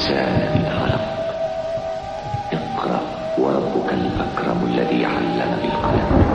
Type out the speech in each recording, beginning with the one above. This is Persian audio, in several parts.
الإنسان من علق. اقرأ وربك الأكرم الذي علم بالقلم.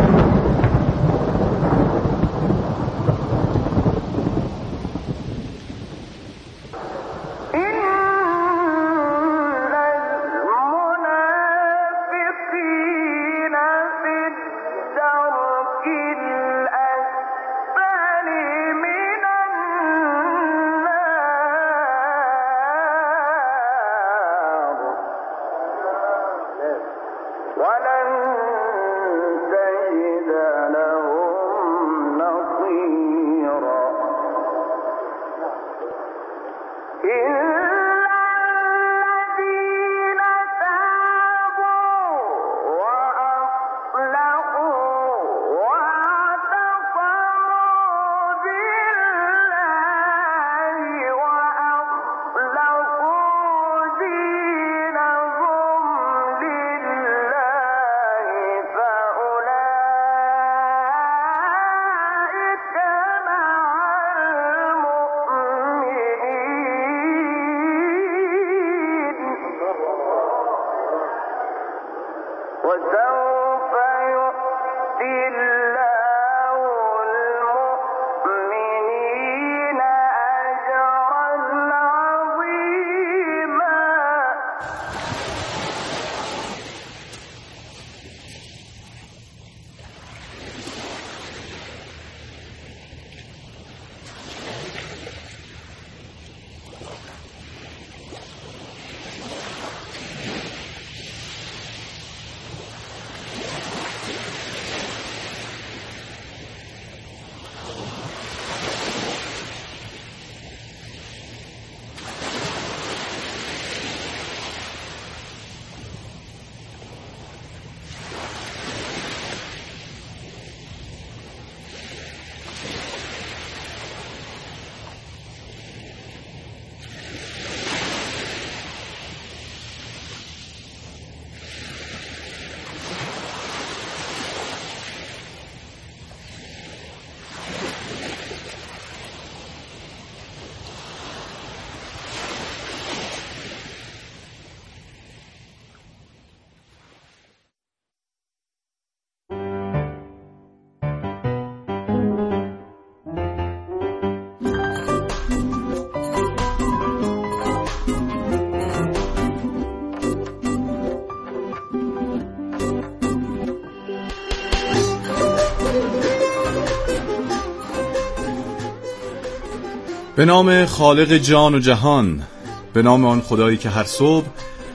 به نام خالق جان و جهان، به نام آن خدایی که هر صبح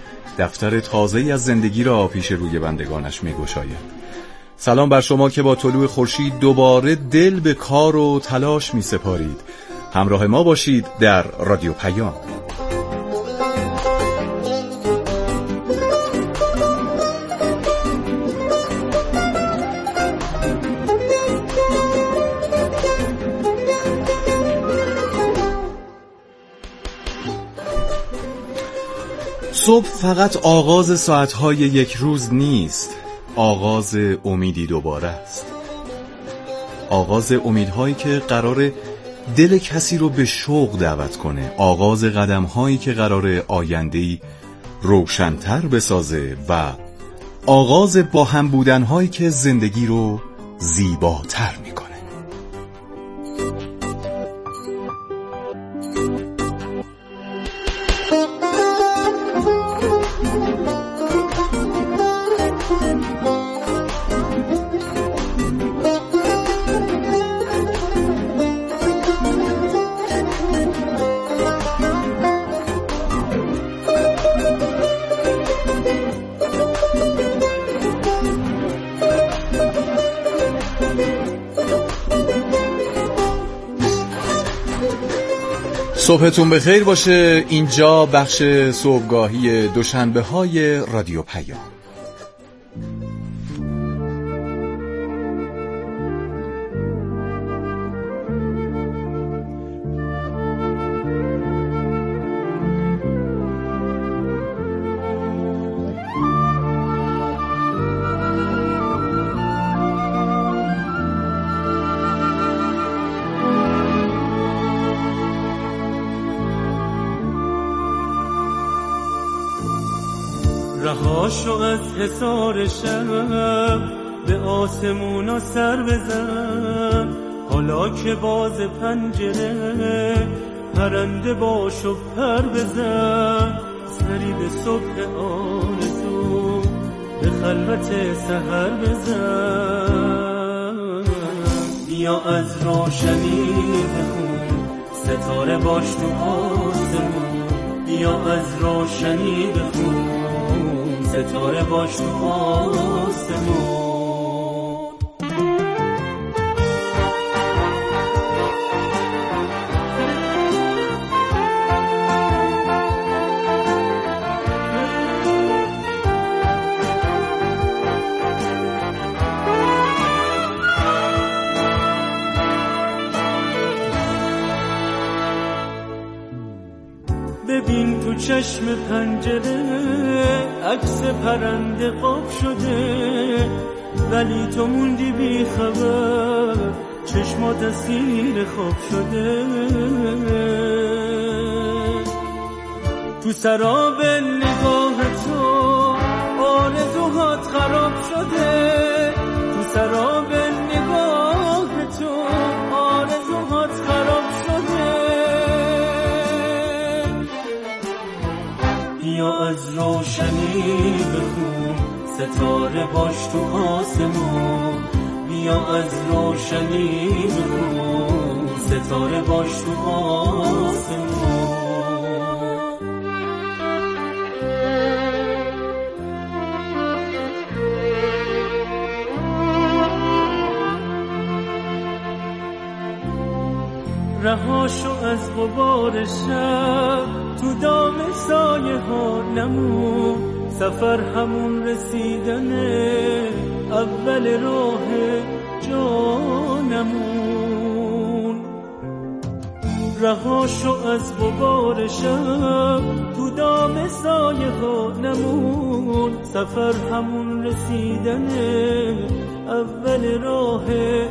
دفتر تازه‌ای از زندگی را پیش روی بندگانش می‌گشاید. سلام بر شما که با طلوع خورشید دوباره دل به کار و تلاش می‌سپارید. همراه ما باشید در رادیو پیام. صبح فقط آغاز ساعتهای یک روز نیست، آغاز امیدی دوباره است. آغاز امیدهایی که قراره دل کسی رو به شوق دعوت کنه، آغاز قدمهایی که قراره آینده‌ای روشن‌تر بسازه و آغاز با هم بودنهایی که زندگی رو زیباتر میکنه. صبحتون بخیر باشه. اینجا بخش صبحگاهی دوشنبه های رادیو پیام. رها شو از حصار شب، به آسمونا سر بزن. حالا که باز پنجره، پرنده باش و پر بزن. سری به صبح آرزو، به خلوت سحر بزن. بیا از روشنی بخون، ستاره باش تو آسمون. بیا از روشنی بخون، ستاره باش تو آسمون. ببین تو چشم پنجره، عکس پرنده قاب شده. ولی تو موندی بی خبر، چشمات اسیر خواب شده. تو سراب نگاه تو آرزوهات خراب شده. تو سراب نگاه تو آرزوهات خراب شده. بیا از روشنی بخون، ستاره باش تو آسمون. بیا از روشنی بخون، ستاره باش تو آسمون. رها شو از غبار شب، تو دام سایه ها نمون. سفر همون رسیدنه، اول راه جانمون. رها شو از غبار شب، تو دام سایه ها نمون. سفر همون رسیدنه، اول راه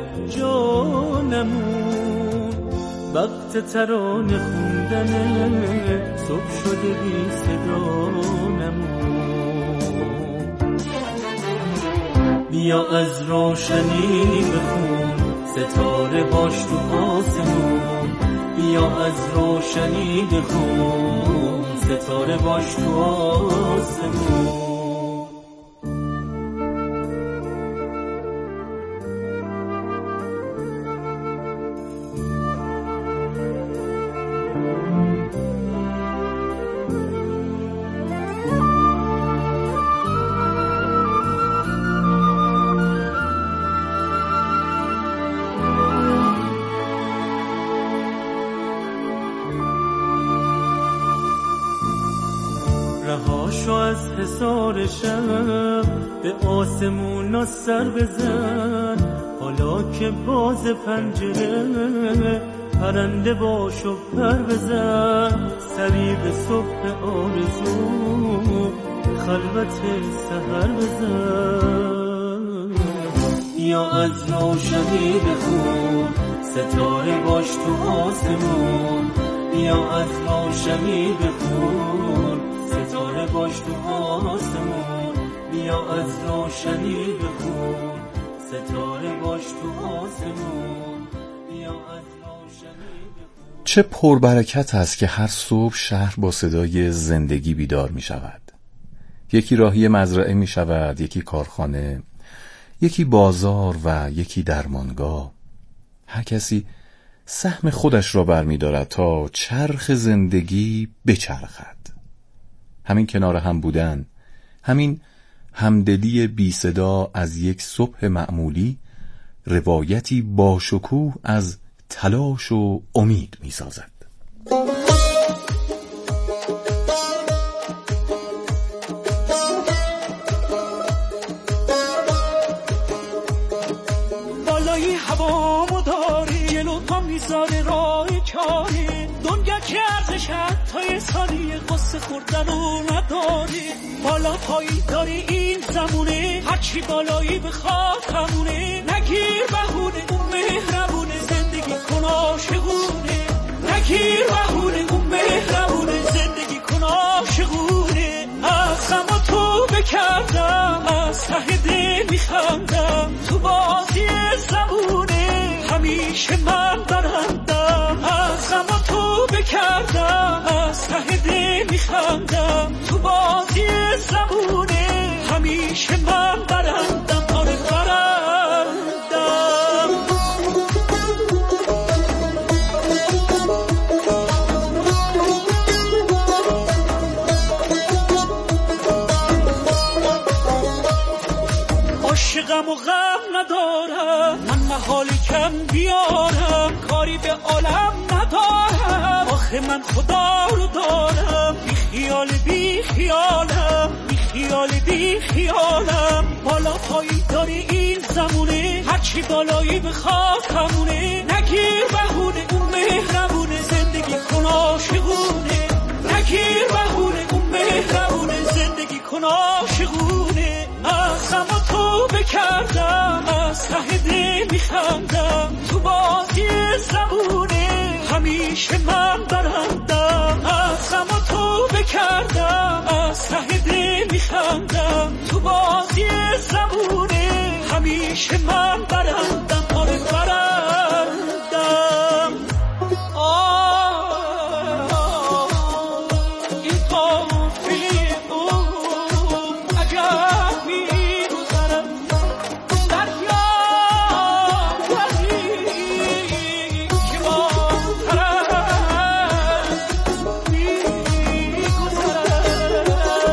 جانمون. وقت ترانه خوندنه، صبح شده بی صدا نمون. بیا از روشنی بخون، ستاره باش تو آسمون. بیا از روشنی بخون، ستاره باش تو آسمون. رها شو از حصار شب، به آسمونا سر بزن. حالا که باز پنجره، پرنده باش و پر بزن. سری به صبح آرزو، خلوت سحر بزن. یا از روشنی بخون، ستاره باش تو آسمون. یا از روشنی بخون، ستاره باش تو آسمون. بیا از روشنی بخون، ستاره باش تو آسمون. بیا از روشنی بخون. چه پربرکت است که هر صبح شهر با صدای زندگی بیدار می شود. یکی راهی مزرعه می شود، یکی کارخانه، یکی بازار و یکی درمانگاه. هر کسی سهم خودش را برمی دارد تا چرخ زندگی بچرخد. همین کنار هم بودن، همین همدلی بی صدا از یک صبح معمولی، روایتی باشکوه از تلاش و امید می سازد. بالای هوا مداری لطفا میذاره راه کاری. دنیا که ارزش حتی ثانیه قصه خوردن و نداری. بالا پایی داری این زمونه، هرچی بالایی بخواد همونه. نگیر بهونه اون مهربونه، زندگی کن عاشقونه. نگیر بهونه اون مهربونه، زندگی کن عاشقونه. از غم تو به همیشه من برندم، از غم و توبه کردم، از ته دل میخندم، تو بازی زمونه همیشه من برندم، آره برندم. عاشقم و غم ندارم، من محالی کم بیارم، کاری به عالم ندارم، آخه من خدا رو دارم، بی خیال بی خیالم، بی خیال بی خیالم، بالا پایی داری این زمونه، هرچی بالایی بخواد همونه، نگیر بهونه اون مهربونه، زندگی کن عاشقونه، نگیر بهونه اون مهربونه، زندگی کن عاشقونه. از غم و توبه کردم، از ته دل میخندم، تو بازی زمونه همیشه من برندم، از غم و توبه کردم، از ته دل میخندم، تو بازی زمونه همیشه من برندم، آره برندم. این قافله عجب می‌گذرد، دریا ولی که با طرف می‌گذرد.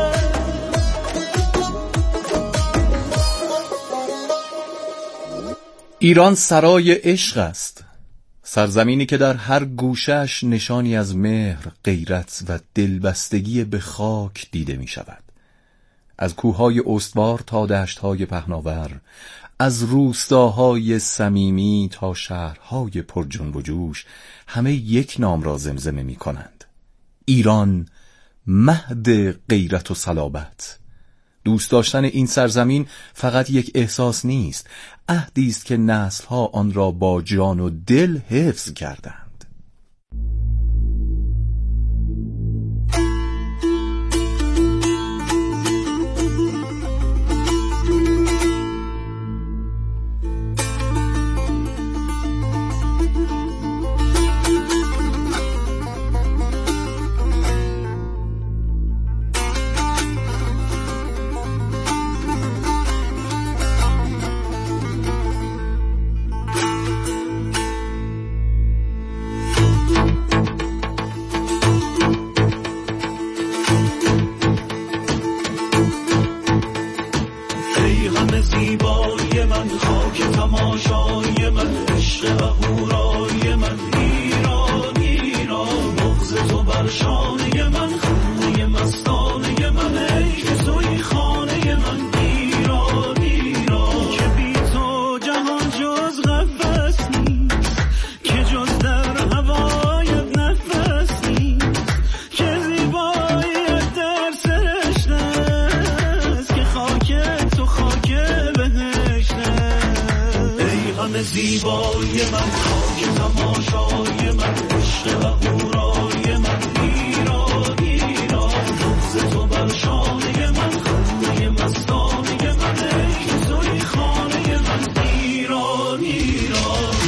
ایران سرای عشق است، سرزمینی که در هر گوشه‌اش نشانی از مهر، غیرت و دلبستگی به خاک دیده می شود. از کوههای استوار تا دشتهای پهناور، از روستاهای صمیمی تا شهرهای پر جنب و جوش، همه یک نام را زمزمه می کنند: ایران، مهد غیرت و صلابت. دوست داشتن این سرزمین فقط یک احساس نیست، عهدی است که نسل‌ها آن را با جان و دل حفظ کردند. زیبای من، خاک تماشای من، عشق و هورای من، ایران ایران، نبض تو بر شانه من، خنده مستانه من، ای که توی خانه من، ایران ایران.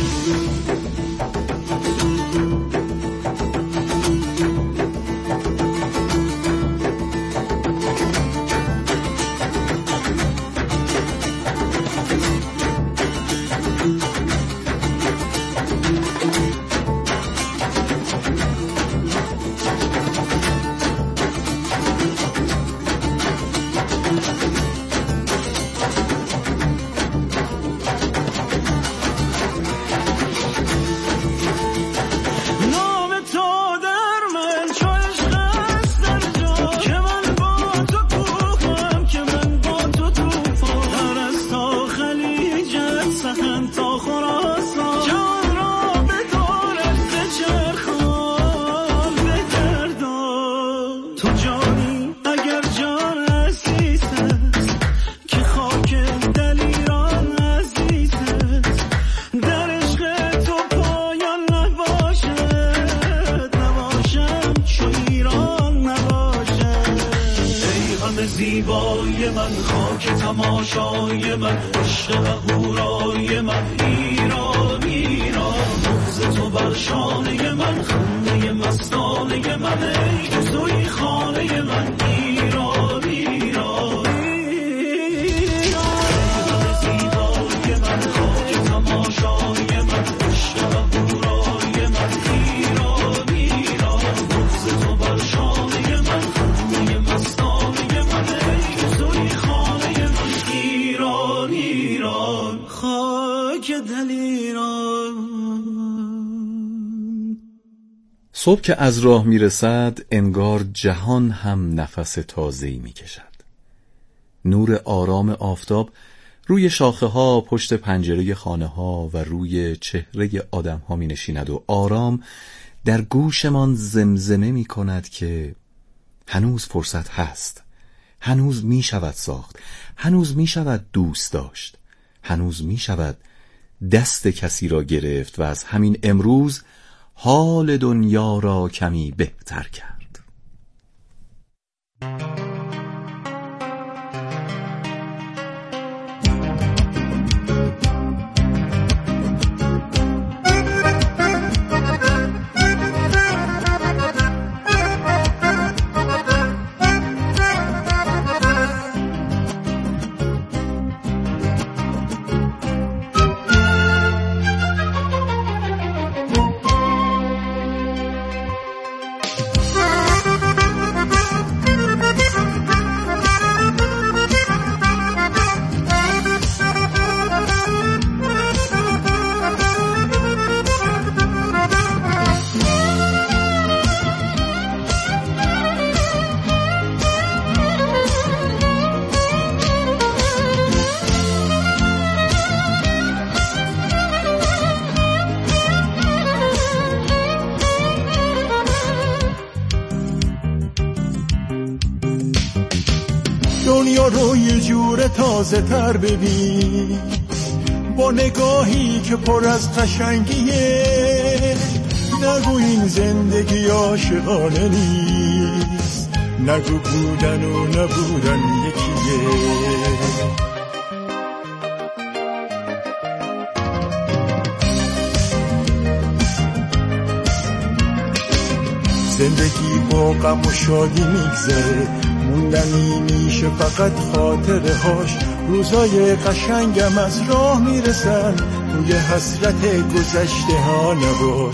زیبای من، خاک تماشای من، عشق و هورای من، ایران ایران. شانه من، خنده مستانه من، ای تو زوی خانه من، ایران ایران ایران زیبای من، خاک تماشای من، عشق و بورای من، ایران ایران بغض تو بر شانه من، خنده مستانه من، ای تو زوی خانه من، ایران ایران خاک دل ایران. صبح که از راه میرسد انگار جهان هم نفس تازه‌ای میکشد. نور آرام آفتاب روی شاخه ها، پشت پنجره خانه ها و روی چهره آدم ها می نشیند و آرام در گوشمان زمزمه می کند که هنوز فرصت هست، هنوز می شود ساخت، هنوز می شود دوست داشت، هنوز می شود دست کسی را گرفت و از همین امروز حال دنیا را کمی بهتر کرد. دنیا رو یه جور تازه تر ببین، با نگاهی که پر از قشنگیه. نگو این زندگی عاشقانه نیست، نگو بودن و نبودن یکیه. زندگی با غم و شادی میگذره، موندنی میشه فقط خاطره هاش. روزای قشنگم از راه میرسن، توی حسرت گذشته ها نباش.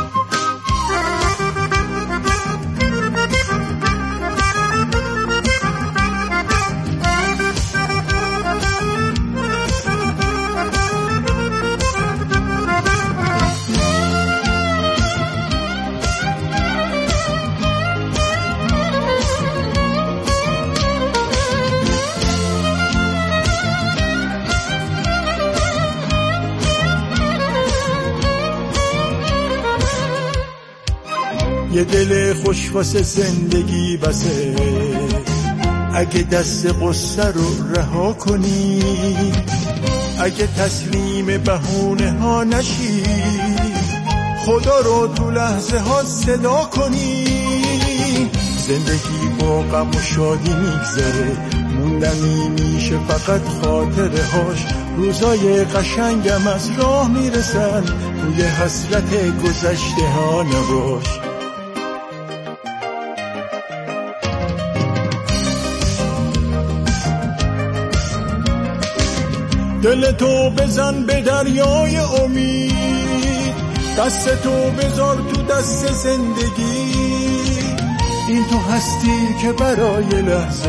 یه دل خوش واسه زندگی بسه، اگه دست قصه رو رها کنی، اگه تسلیم بهونه ها نشی، خدا رو تو لحظه ها صدا کنی. زندگی با غم و شادی میگذره، موندنی میشه فقط خاطره هاش. روزای قشنگم از راه میرسن، توی حسرت گذشته ها نباش. دل تو بزن به دریای امید، دست تو بذار تو دست زندگی. این تو هستی که برای لحظه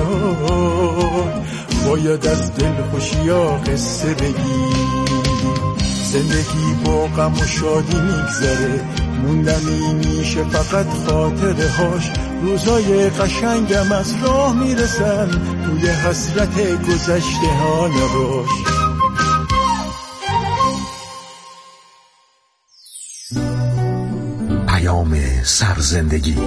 باید از دل خوشیا قصه بگی. زندگی با غم و شادی میگذره، موندنی میشه فقط خاطره هاش. روزای قشنگم از راه میرسن، توی حسرت گذشته ها نباش. سرزندگی.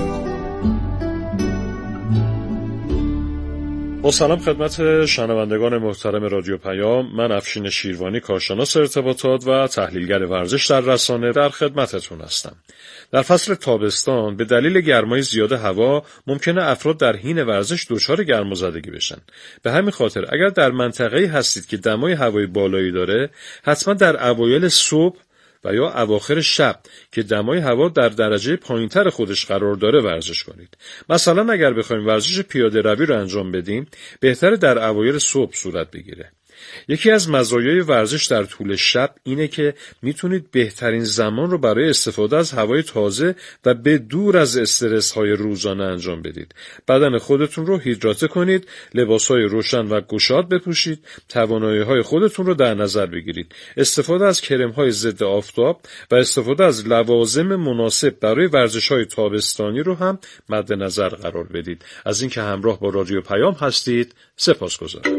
با سلام خدمت شنوندگان محترم رادیو پیام، من افشین شیروانی، کارشناس ارتباطات و تحلیلگر ورزش در رسانه، در خدمتتون هستم. در فصل تابستان به دلیل گرمای زیاد هوا ممکنه افراد در حین ورزش دچار گرمازدگی بشن. به همین خاطر اگر در منطقه‌ای هستید که دمای هوای بالایی داره، حتما در اوایل صبح و یا اواخر شب که دمای هوا در درجه پایینتر خودش قرار داره ورزش کنید. مثلا اگر بخوایم ورزش پیاده روی رو انجام بدیم، بهتره در اوایل صبح صورت بگیره. یکی از مزایای ورزش در طول شب اینه که میتونید بهترین زمان رو برای استفاده از هوای تازه و به دور از استرس های روزانه انجام بدید. بدن خودتون رو هیدراته کنید، لباسهای روشن و گشاد بپوشید، توانایی های خودتون رو در نظر بگیرید. استفاده از کرم های ضد آفتاب و استفاده از لوازم مناسب برای ورزش های تابستانی رو هم مد نظر قرار بدید. از اینکه همراه با رادیو پیام هستید سپاسگزارم.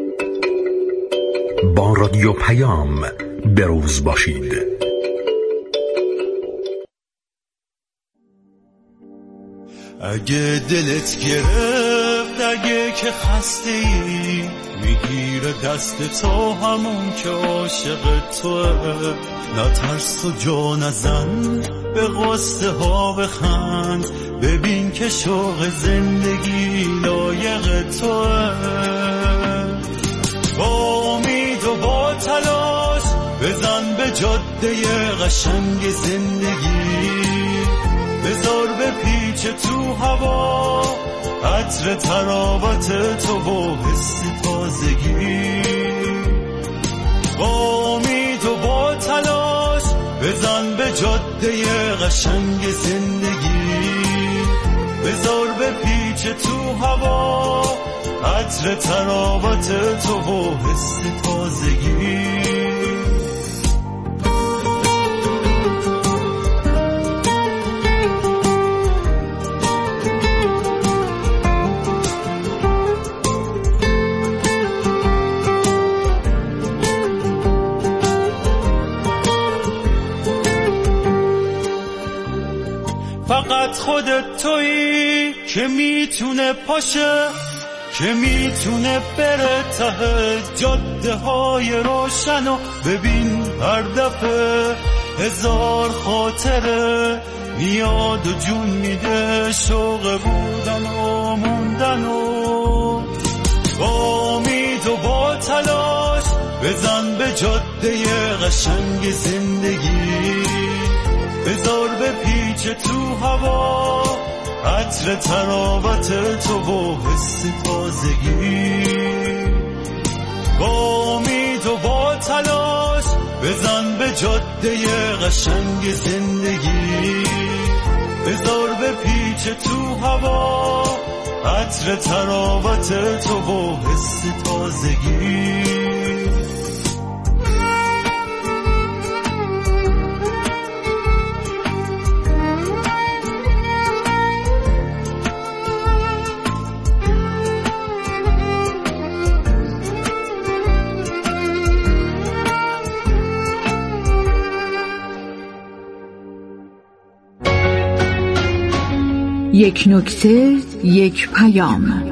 با رادیو پیام بروز باشید. اگه دلت گرفت، اگه که خسته ای، میگیره دست تو همون که عاشق توه. نترس و جا نزن، به قصه ها بخند، ببین که شوق زندگی لایق توه. با امید و با تلاش بزن به جاده قشنگ زندگی، بذار به پیچ تو هوا عطر تراوت تو و حس تازگی. با امید و با تلاش بزن به جاده قشنگ زندگی، بذار به پیچ تو هوا عطر تراوت تو و حس تازگی. فقط خودت تویی که میتونه پاشه، که میتونه بره ته جاده های روشن و ببین هر دفعه هزار خاطره میاد و جون میده، شوق بودن و موندن و با امید و با تلاش بزن به جاده قشنگ زندگی، بذار به پیچ تو هوا عطر تراوت تو و حس تازگی. با امید و با تلاش بزن به جاده قشنگ زندگی، بذار به پیچ تو هوا عطر تراوت تو و حس تازگی. یک نکته، یک پیام.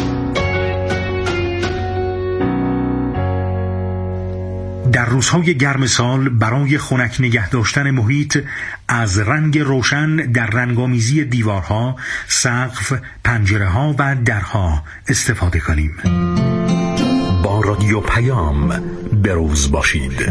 در روزهای گرم سال برای خنک نگه داشتن محیط از رنگ روشن در رنگامیزی دیوارها، سقف، پنجره‌ها و درها استفاده کنیم. با رادیو پیام بروز باشید.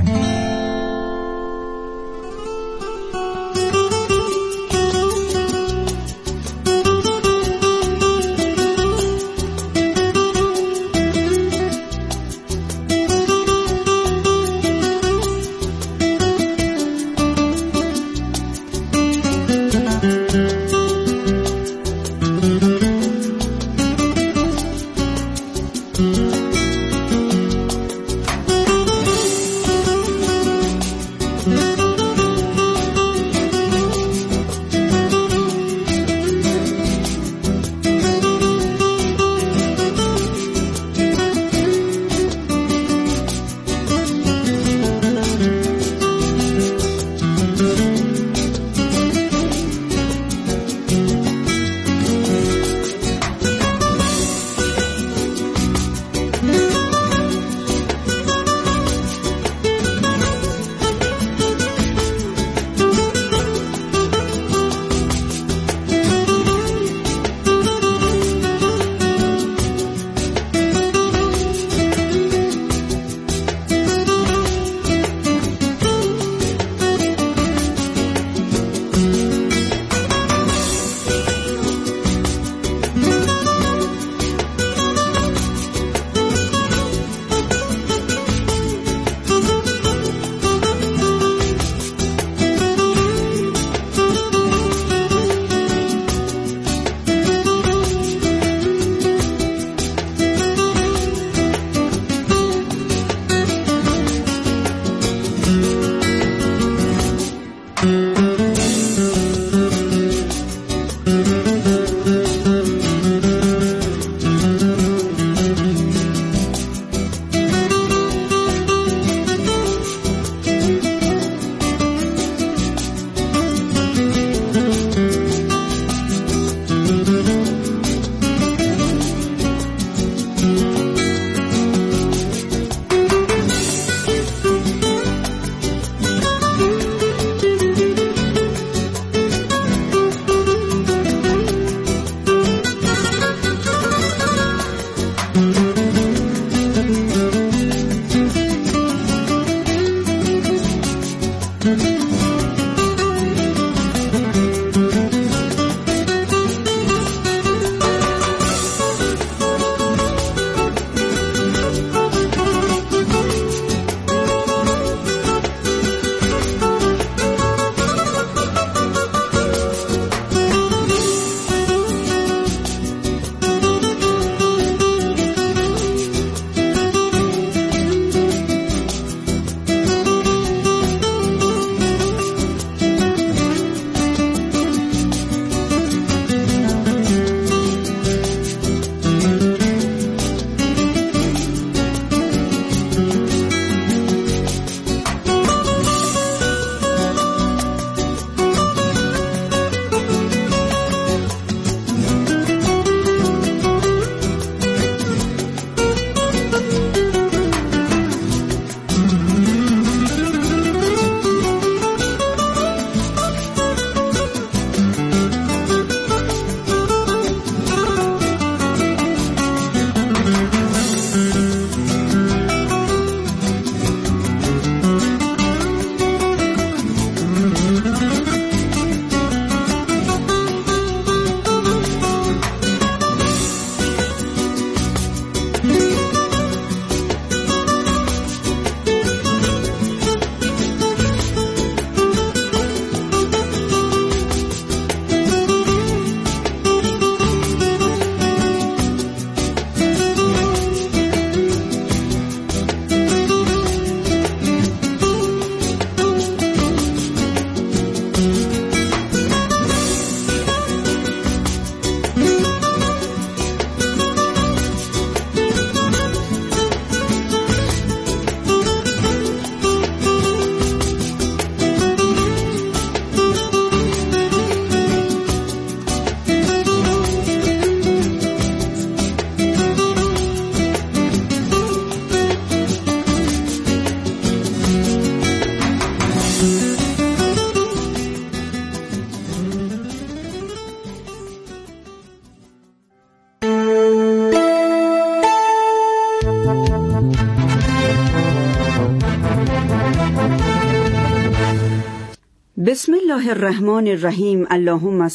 بسم الله الرحمن الرحیم. اللهم